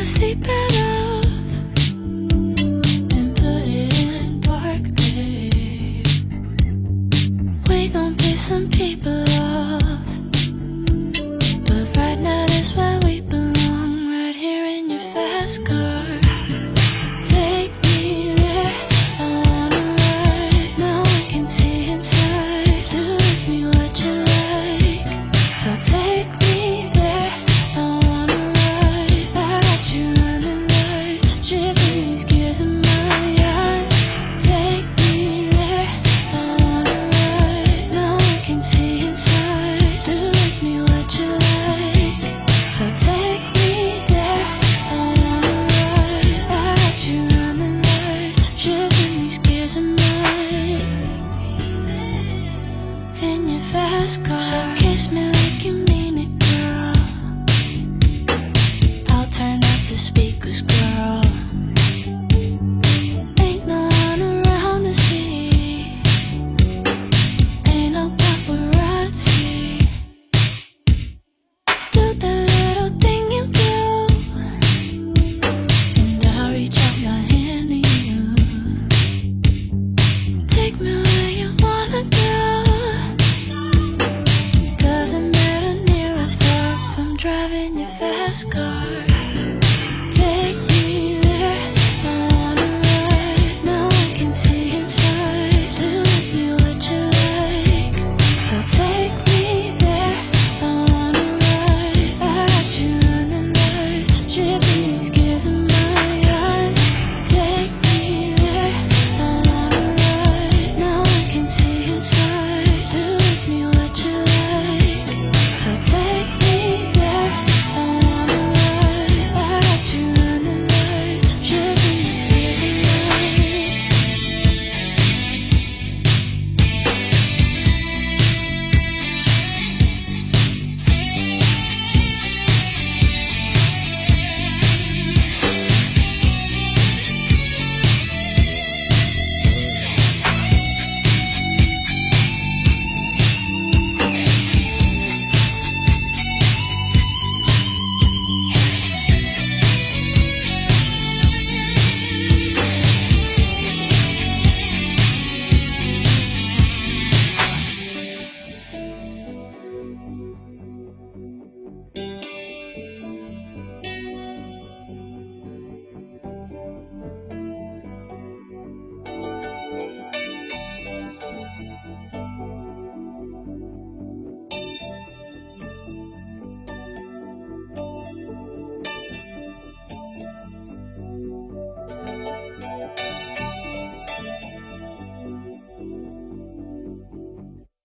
seatbelt off and put it in park, babe. We gon' piss some people off, but right now that's where we belong, right here in your fast car. Take me there, I wanna ride. Now I can see inside. Do with me what you like. So take me there, I wanna ride. I got you running lights, dripping these gears in my yard. Take me there, I wanna ride. Now I can see inside. Do with me what you like. So take me there, I wanna ride. I got you running lights, dripping these gears in your fast car. So kiss me like you mean it, girl. I'll turn up the speakers, girl.